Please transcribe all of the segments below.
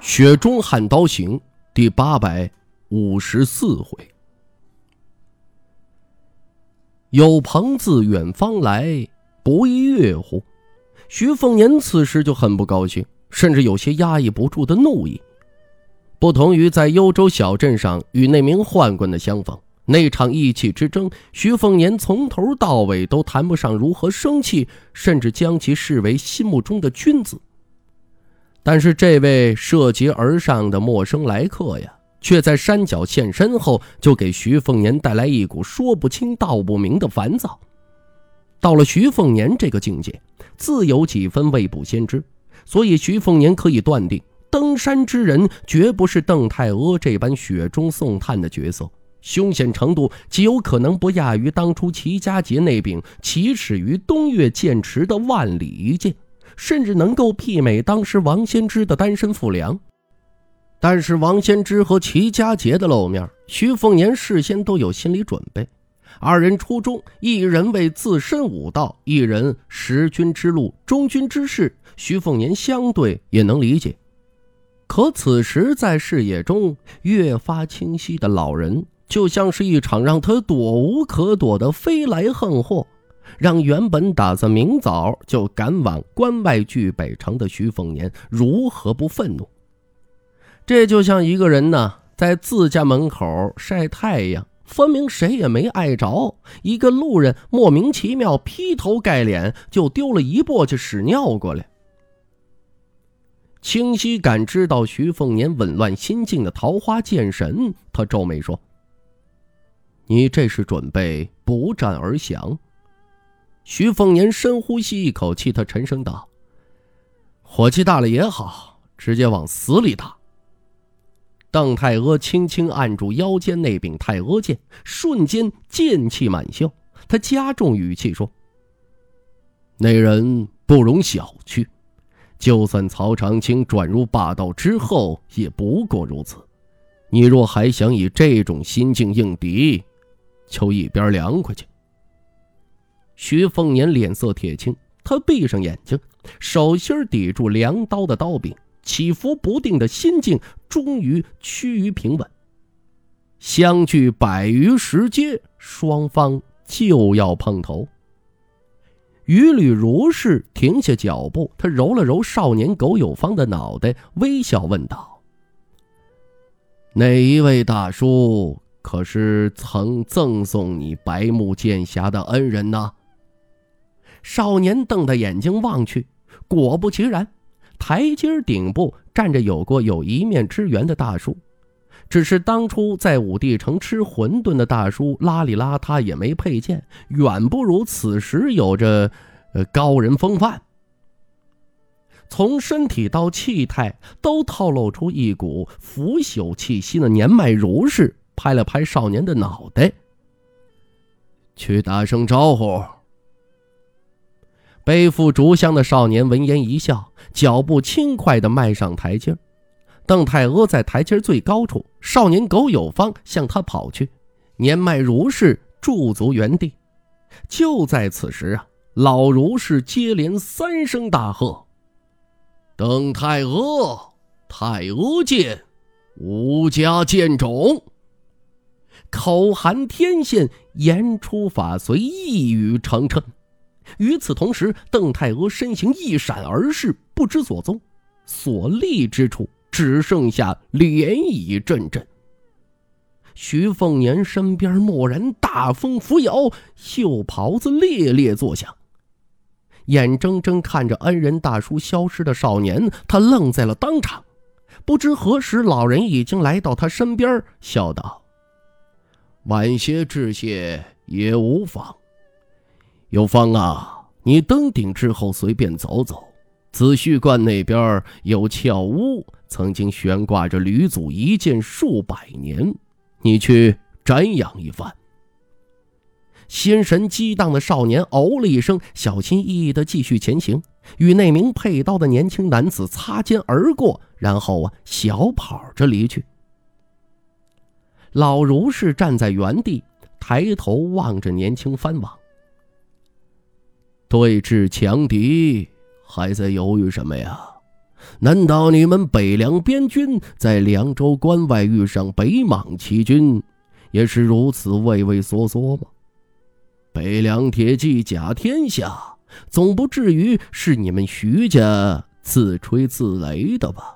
雪中悍刀行第854回。有朋自远方来，不亦乐乎。徐凤年此时就很不高兴，甚至有些压抑不住的怒意。不同于在幽州小镇上与那名宦官的相逢，那场意气之争，徐凤年从头到尾都谈不上如何生气，甚至将其视为心目中的君子。但是这位涉劫而上的陌生来客呀，却在山脚现身后，就给徐凤年带来一股说不清道不明的烦躁。到了徐凤年这个境界，自有几分未卜先知，所以徐凤年可以断定，登山之人绝不是邓太阿这般雪中送炭的角色，凶险程度极有可能不亚于当初齐家杰那柄起始于东岳剑池的万里一剑，甚至能够媲美当时王先知的单身赴梁。但是王先知和齐家杰的露面，徐凤年事先都有心理准备。二人初衷，一人为自身武道，一人识君之路，忠君之事，徐凤年相对也能理解。可此时在视野中越发清晰的老人，就像是一场让他躲无可躲的飞来横祸，让原本打算明早就赶往关外聚北城的徐凤年如何不愤怒。这就像一个人呢，在自家门口晒太阳，分明谁也没碍着，一个路人莫名其妙劈头盖脸就丢了一簸箕屎尿过来。清晰感知到徐凤年紊乱心境的桃花剑神，他皱眉说：“你这是准备不战而降？”徐凤年深呼吸一口气，他沉声道：“火气大了也好，直接往死里打。”邓太阿轻轻按住腰间那柄太阿剑，瞬间剑气满袖，他加重语气说：“那人不容小觑，就算曹长青转入霸道之后，也不过如此。你若还想以这种心境应敌，就一边凉快去。”徐凤年脸色铁青，他闭上眼睛，手心抵住凉刀的刀柄，起伏不定的心境终于趋于平稳。相距100余十阶，双方就要碰头。于吕如是停下脚步，他揉了揉少年苟有方的脑袋，微笑问道：“哪一位大叔可是曾赠送你白木剑匣的恩人呢？”少年瞪着眼睛望去，果不其然，台阶顶部站着有过一面之缘的大叔，只是当初在武帝城吃馄饨的大叔邋里邋遢，也没佩剑，远不如此时有着高人风范。从身体到气态都透露出一股腐朽气息的年迈如是拍了拍少年的脑袋：“去打声招呼。”背负竹箱的少年闻言一笑，脚步轻快地迈上台阶。邓太阿在台阶最高处，少年苟有方向他跑去，年迈如是驻足原地。就在此时啊，老如是接连3声大喝：“邓太阿，太阿剑，吴家剑种！”口含天线，言出法随，一语成谶。与此同时，邓太阿身形一闪而逝，不知所踪，所立之处只剩下涟漪阵阵。徐凤年身边蓦然大风拂摇，袖袍子猎猎作响，眼睁睁看着恩人大叔消失的少年，他愣在了当场。不知何时，老人已经来到他身边，笑道：“晚些致谢也无妨。有方啊，你登顶之后随便走走，紫虚观那边有峭屋，曾经悬挂着吕祖一剑数百年，你去瞻仰一番。”心神激荡的少年哦了一声，小心翼翼地继续前行，与那名佩刀的年轻男子擦肩而过，然后小跑着离去。老如是站在原地，抬头望着年轻藩王：“对峙强敌，还在犹豫什么呀？ 难道你们北凉边军在凉州关外遇上北莽齐军，也是如此畏畏缩缩吗？北凉铁骑甲天下，总不至于是你们徐家自吹自擂的吧？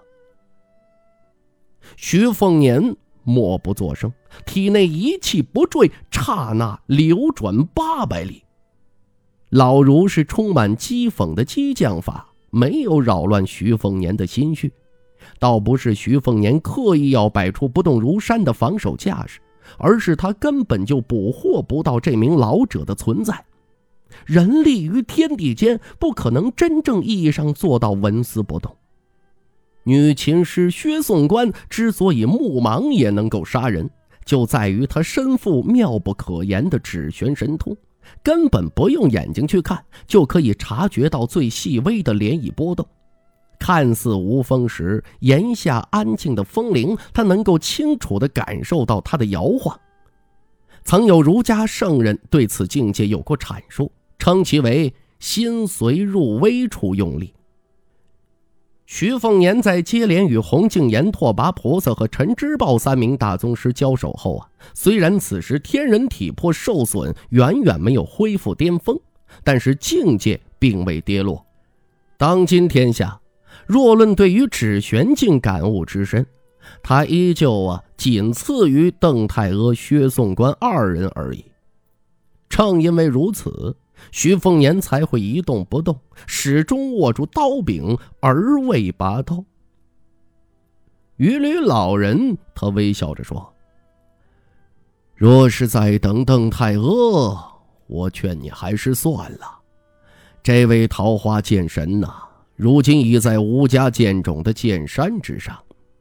徐凤年默不作声，体内一气不坠，刹那流转800里。老儒是充满讥讽的激将法，没有扰乱徐凤年的心绪。倒不是徐凤年刻意要摆出不动如山的防守架势，而是他根本就捕获不到这名老者的存在。人立于天地间，不可能真正意义上做到纹丝不动。女琴师薛颂官之所以目盲也能够杀人，就在于他身负妙不可言的指玄神通，根本不用眼睛去看，就可以察觉到最细微的涟漪波动。看似无风时，檐下安静的风铃，他能够清楚地感受到它的摇晃。曾有儒家圣人对此境界有过阐述，称其为心随入微处用力。徐凤年在接连与洪敬言、拓跋菩萨和陈知豹3名大宗师交手后虽然此时天人体魄受损，远远没有恢复巅峰，但是境界并未跌落。当今天下，若论对于指玄境感悟之深，他依旧仅次于邓太阿、薛颂官2人而已。正因为如此，徐凤年才会一动不动，始终握住刀柄而未拔刀。鱼吕老人他微笑着说：若是再等邓太阿，我劝你还是算了。这位桃花剑神如今已在吴家剑种的剑山之上。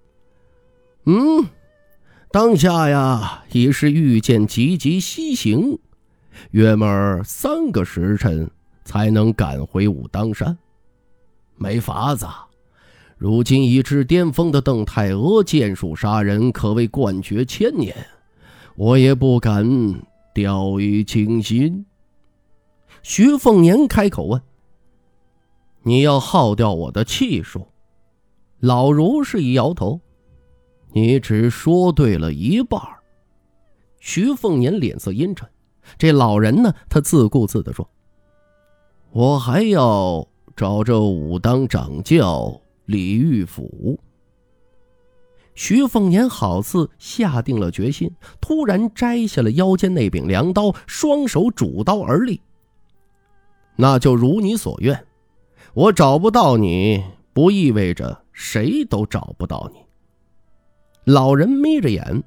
当下已是御剑急急西行，约莫3个时辰才能赶回武当山。没法子，如今已至巅峰的邓太阿剑术杀人可谓冠绝千年，我也不敢掉以轻心。徐凤年开口问：你要耗掉我的气数？老儒是一摇头：你只说对了一半。徐凤年脸色阴沉，这老人他自顾自地说：我还要找这武当掌教李玉甫。徐凤年好似下定了决心，突然摘下了腰间那柄凉刀，双手拄刀而立。那就如你所愿，我找不到你，不意味着谁都找不到你。老人眯着眼：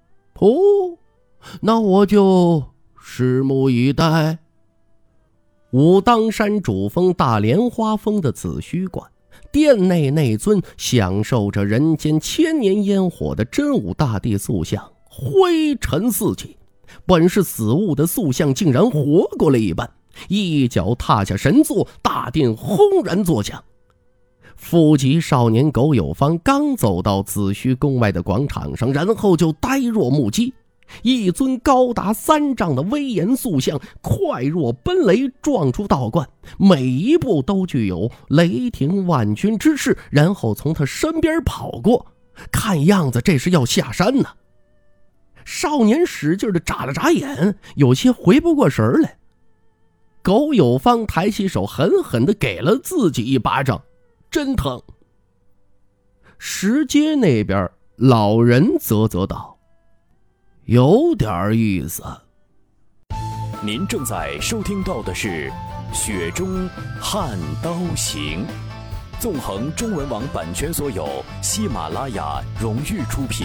那我就拭目以待。武当山主峰大莲花峰的紫虚观，殿内内尊享受着人间千年烟火的真武大帝塑像灰尘四起，本是死物的塑像竟然活过了一般，一脚踏下神座，大殿轰然作响。副级少年苟有方刚走到紫虚宫外的广场上，然后就呆若木鸡。一尊高达3丈的威严塑像快若奔雷撞出道观，每一步都具有雷霆万钧之势，然后从他身边跑过，看样子这是要下山呢。少年使劲地眨了眨眼，有些回不过神来。苟有方抬起手狠狠地给了自己一巴掌，真疼。石阶那边老人啧啧道：有点意思。 您正在收听到的是《雪中悍刀行》，纵横中文网版权所有，喜马拉雅荣誉出品。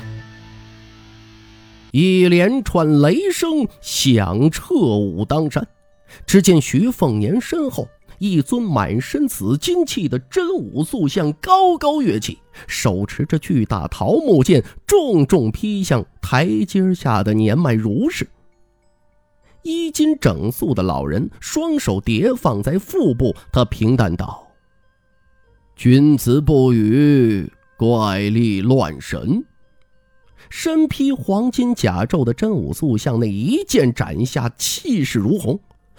一连串雷声响彻武当山，只见徐凤年身后一尊满身紫金气的真武塑像高高跃起，手持着巨大桃木剑，重重劈向台阶下的年迈儒士。衣襟整肃的老人双手叠放在腹部，他平淡道：君子不语，怪力乱神。身披黄金甲胄的真武塑像那一剑斩下，气势如虹，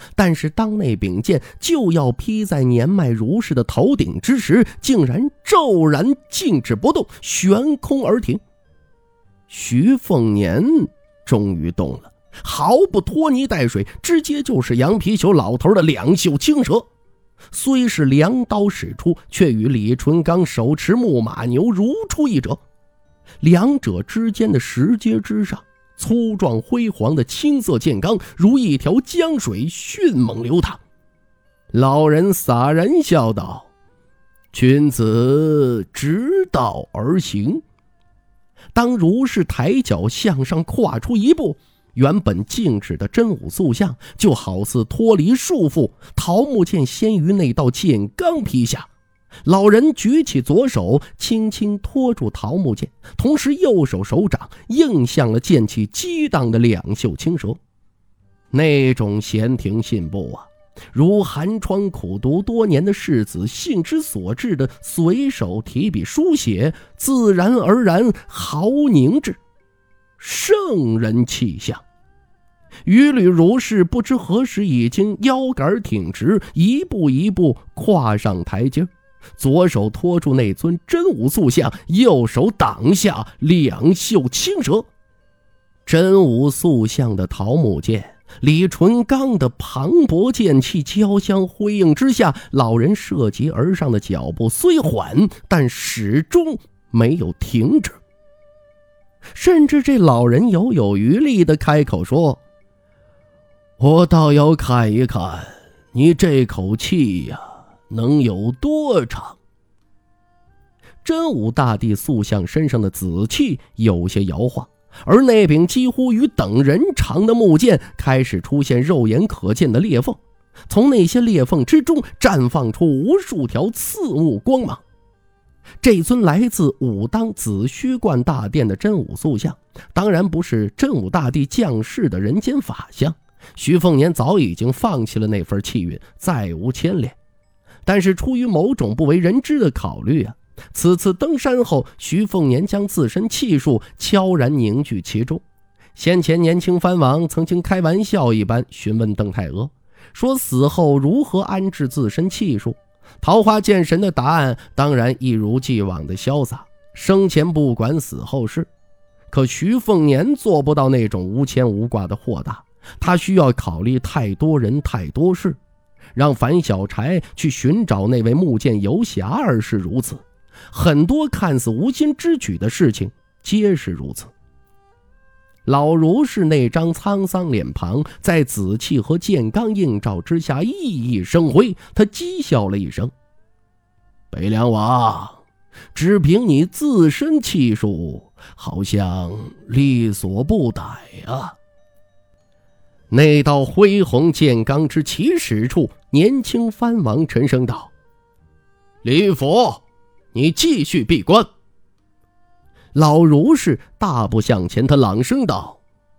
但是当那柄剑就要劈在年迈如是的头顶之时，竟然骤然静止不动，悬空而停。徐凤年终于动了，毫不拖泥带水，直接就是杨貔貅老头的两袖青蛇。虽是两刀使出，却与李淳刚手持木马牛如出一辙。两者之间的石阶之上，粗壮辉煌的青色剑罡如一条江水迅猛流淌。老人洒然笑道：“君子直道而行。”当如是抬脚向上跨出一步，原本静止的真武塑像就好似脱离束缚，桃木剑先于那道剑罡劈下。老人举起左手，轻轻托住桃木剑，同时右手手掌映向了剑气激荡的两袖青蛇。那种闲庭信步啊，如寒窗苦读多年的士子兴之所至的随手提笔书写，自然而然毫无凝滞，圣人气象。于吕如是不知何时已经腰杆挺直，一步一步跨上台阶，左手托住那尊真武塑像，右手挡下两袖青蛇。真武塑像的桃木剑，李淳刚的磅礴剑气交相辉映之下，老人涉级而上的脚步虽缓，但始终没有停止。甚至这老人犹有余力地开口说：“我倒要看一看你这口气呀，能有多长？”真武大帝塑像身上的紫气有些摇晃，而那柄几乎与等人长的木剑开始出现肉眼可见的裂缝，从那些裂缝之中绽放出无数条刺目光芒。这尊来自武当紫虚观大殿的真武塑像，当然不是真武大帝降世的人间法相，徐凤年早已经放弃了那份气运，再无牵连。但是出于某种不为人知的考虑啊，此次登山后，徐凤年将自身气数悄然凝聚其中。先前年轻藩王曾经开玩笑一般询问邓太阿，说死后如何安置自身气数。桃花剑神的答案当然一如既往的潇洒，生前不管死后事。可徐凤年做不到那种无牵无挂的豁达，他需要考虑太多人太多事。让樊小柴去寻找那位木剑游侠而是如此，很多看似无心之举的事情皆是如此。老如是那张沧桑脸庞在紫气和剑罡映照之下熠熠生辉，他讥笑了一声：“北凉王，只凭你自身气数，好像力所不逮啊。”那道恢宏剑罡之起始处，年轻藩王沉声道：“李府，你继续闭关。”老如是大步向前，他朗声道：“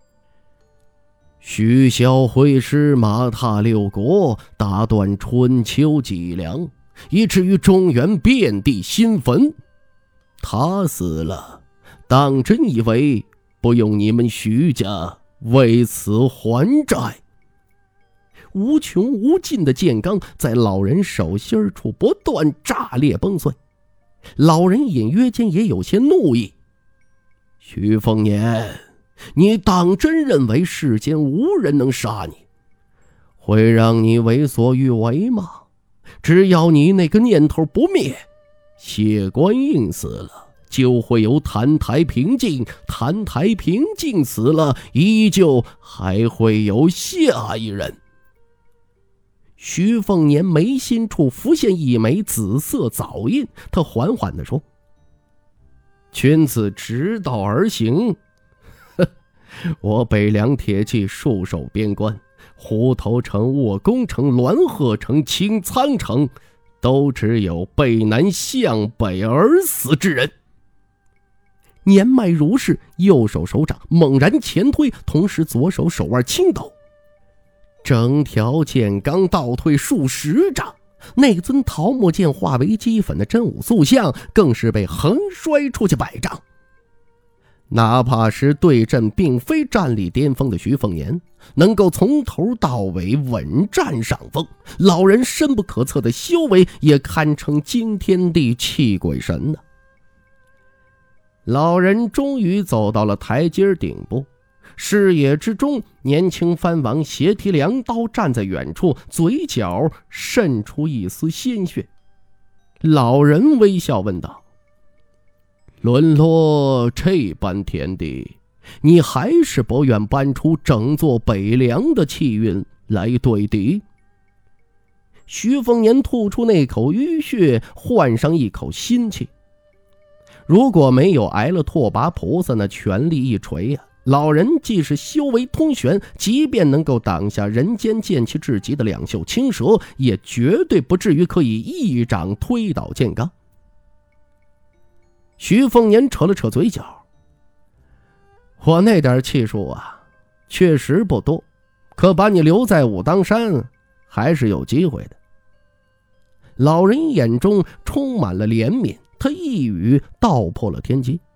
徐骁挥师马踏六国，打断春秋脊梁，以至于中原遍地新坟。他死了，当真以为不用你们徐家为此还债？”无穷无尽的剑罡在老人手心处不断炸裂崩碎，老人隐约间也有些怒意：“徐凤年，你当真认为世间无人能杀你，会让你为所欲为吗？只要你那个念头不灭，谢观音死了，就会有澹台平静，澹台平静死了，依旧还会有下一人。”徐凤年眉心处浮现一枚紫色藻印，他缓缓地说：“君子直道而行。我北凉铁骑戍守边关，虎头城、卧弓城、滦贺城、青苍城，都只有背南向北而死之人。”年迈如是，右手手掌猛然前推，同时左手手腕轻抖，整条剑罡倒退数十丈，那尊桃木剑化为齑粉的真武塑像更是被横摔出去100丈。 哪怕是对阵并非战力巅峰的徐凤年，能够从头到尾稳占上风，老人深不可测的修为也堪称惊天地泣鬼神呢。老人终于走到了台阶顶部，视野之中，年轻藩王斜提良刀站在远处，嘴角渗出一丝鲜血。老人微笑问道：沦落这般田地，你还是不愿搬出整座北凉的气运来对敌？徐凤年吐出那口淤血，换上一口新气。如果没有挨了拓跋菩萨那全力一锤呀，老人既是修为通玄，即便能够挡下人间剑气至极的两袖青蛇，也绝对不至于可以一掌推倒剑刚。徐凤年扯了扯嘴角：我那点气数啊，确实不多，可把你留在武当山，还是有机会的。老人眼中充满了怜悯，他一语道破了天机。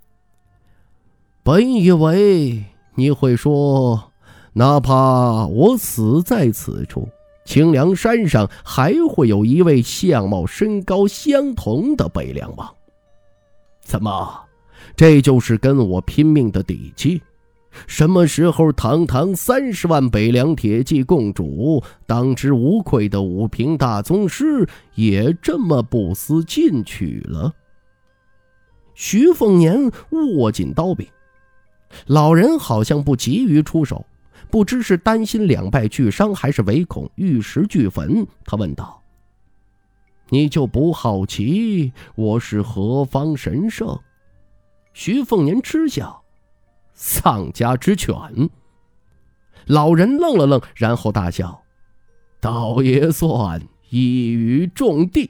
本以为你会说，哪怕我死在此处，清凉山上还会有一位相貌身高相同的北凉王。怎么，这就是跟我拼命的底气？什么时候堂堂30万北凉铁骑共主，当之无愧的武平大宗师，也这么不思进取了？徐凤年握紧刀柄，老人好像不急于出手，不知是担心两败俱伤，还是唯恐玉石俱焚。他问道：你就不好奇我是何方神圣？徐凤年嗤笑：丧家之犬。老人愣了愣，然后大笑：倒也算一语中的。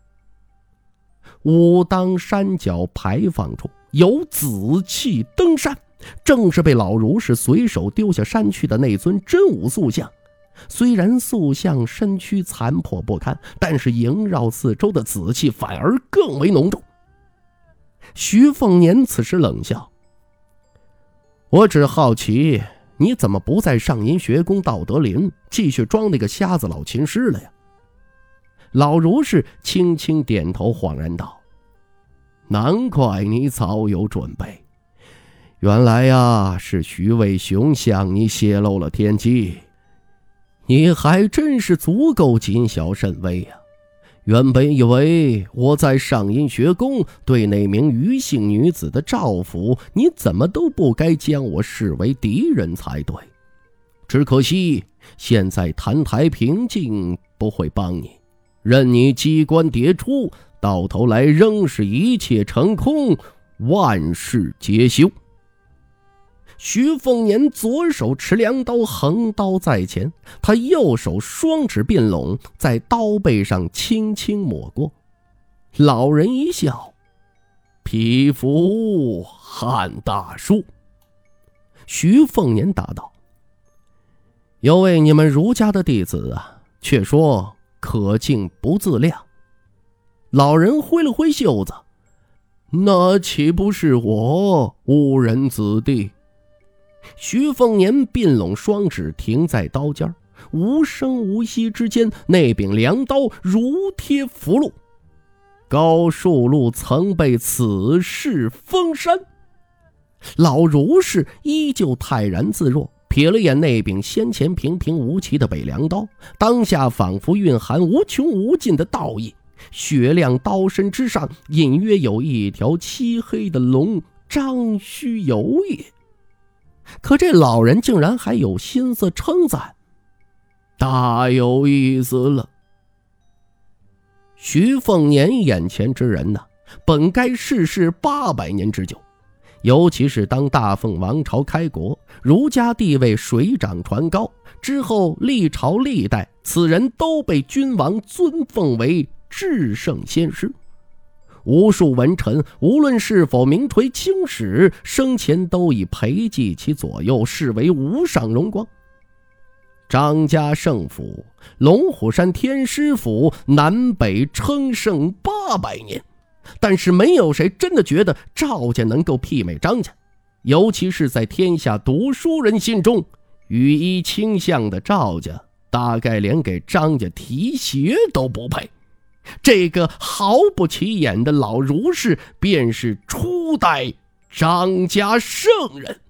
武当山脚牌坊处有紫气登山，正是被老儒士随手丢下山去的那尊真武塑像。虽然塑像身躯残破不堪，但是萦绕四周的紫气反而更为浓重。徐凤年此时冷笑：我只好奇你怎么不在上阴学宫道德林继续装那个瞎子老琴师了呀？老儒士轻轻点头，恍然道：难怪你早有准备，原来呀，是徐渭雄向你泄露了天机。你还真是足够谨小慎微呀！原本以为我在上阴学宫对那名余姓女子的照拂，你怎么都不该将我视为敌人才对。只可惜现在澹台平静不会帮你，任你机关迭出，到头来仍是一切成空，万事皆休。徐凤年左手持凉刀，横刀在前，他右手双指并拢，在刀背上轻轻抹过。老人一笑：匹夫汉大树。徐凤年答道：有位你们儒家的弟子啊，却说可敬不自量。老人挥了挥袖子：那岂不是我误人子弟？徐凤年并拢双指，停在刀尖，无声无息之间，那柄凉刀如贴符箓。高树路曾被此事封山。老儒士依旧泰然自若，瞥了眼那柄先前平平无奇的北凉刀，当下仿佛蕴含无穷无尽的道义。雪亮刀身之上，隐约有一条漆黑的龙张须游曳。可这老人竟然还有心思称赞，大有意思了。徐凤年眼前之人呢，本该世世800年之久，尤其是当大凤王朝开国，儒家地位水涨船高之后，历朝历代此人都被君王尊奉为至圣先师。无数文臣无论是否名垂青史，生前都以陪祭其左右，视为无上荣光。张家圣府、龙虎山天师府南北称圣800年，但是没有谁真的觉得赵家能够媲美张家， 尤其是在天下读书人心中，羽衣倾向的赵家大概连给张家提鞋都不配。这个毫不起眼的老儒士便是初代张家圣人。